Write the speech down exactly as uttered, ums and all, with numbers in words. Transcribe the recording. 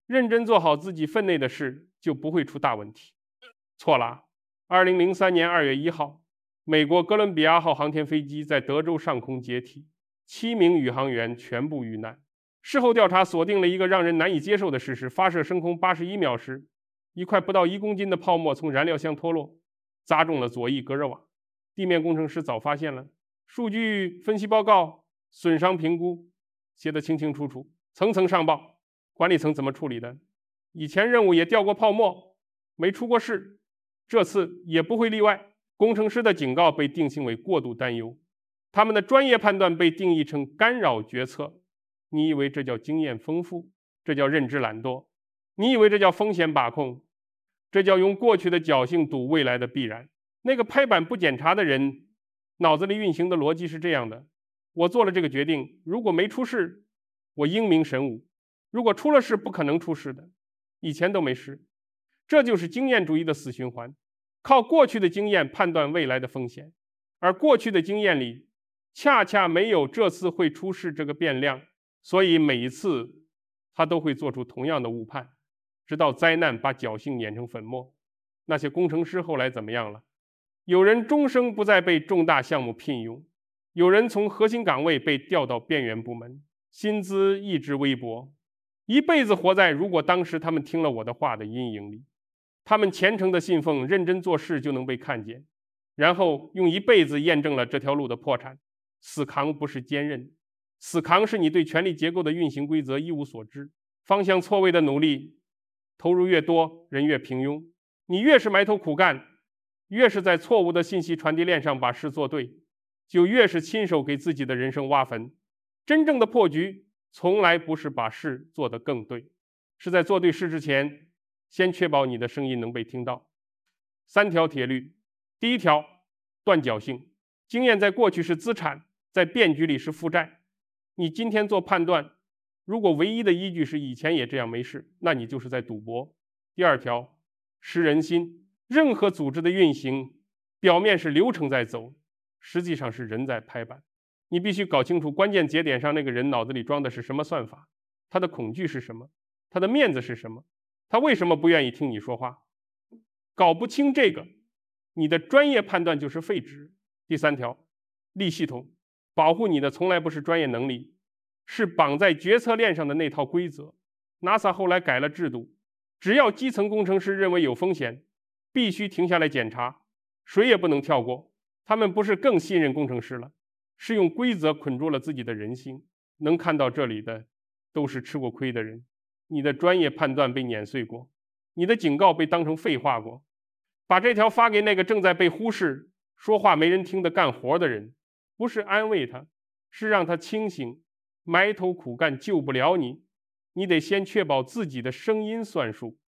认真做好自己分内的事，就不会出大问题。错了，二零零三年二月一号，美国哥伦比亚号航天飞机在德州上空解体，七名宇航员全部遇难。事后调查锁定了一个让人难以接受的事实：发射升空八十一秒时，一块不到一公斤的泡沫从燃料箱脱落，砸中了左翼隔热瓦。地面工程师早发现了，数据分析报告、损伤评估写得清清楚楚，层层上报。管理层怎么处理的？以前任务也掉过泡沫，没出过事，这次也不会例外。工程师的警告被定性为过度担忧，他们的专业判断被定义成干扰决策。你以为这叫经验丰富？这叫认知懒惰。你以为这叫风险把控？这叫用过去的侥幸赌未来的必然。那个拍板不检查的人脑子里运行的逻辑是这样的：我做了这个决定，如果没出事，我英明神武；如果出了事，不可能出事的，以前都没事。这就是经验主义的死循环，靠过去的经验判断未来的风险，而过去的经验里恰恰没有这次会出事这个变量，所以每一次他都会做出同样的误判，直到灾难把侥幸碾成粉末。那些工程师后来怎么样了？有人终生不再被重大项目聘用，有人从核心岗位被调到边缘部门，薪资一直微薄，一辈子活在如果当时他们听了我的话的阴影里。他们虔诚的信奉认真做事就能被看见，然后用一辈子验证了这条路的破产。死扛不是坚韧，死扛是你对权力结构的运行规则一无所知。方向错位的努力投入越多，人越平庸。你越是埋头苦干，越是在错误的信息传递链上把事做对，就越是亲手给自己的人生挖坟。真正的破局从来不是把事做得更对，是在做对事之前先确保你的声音能被听到。三条铁律：第一条，断侥幸。经验在过去是资产，在变局里是负债。你今天做判断，如果唯一的依据是以前也这样没事，那你就是在赌博。第二条，识人心。任何组织的运行，表面是流程在走，实际上是人在拍板。你必须搞清楚关键节点上那个人脑子里装的是什么算法，他的恐惧是什么，他的面子是什么，他为什么不愿意听你说话。搞不清这个，你的专业判断就是废纸。第三条，立系统。保护你的从来不是专业能力，是绑在决策链上的那套规则。 NASA 后来改了制度，只要基层工程师认为有风险，必须停下来检查，谁也不能跳过。他们不是更信任工程师了，是用规则捆住了自己的人心。能看到这里的都是吃过亏的人，你的专业判断被碾碎过，你的警告被当成废话过。把这条发给那个正在被忽视、说话没人听的干活的人，不是安慰他，是让他清醒。埋头苦干救不了你，你得先确保自己的声音算数。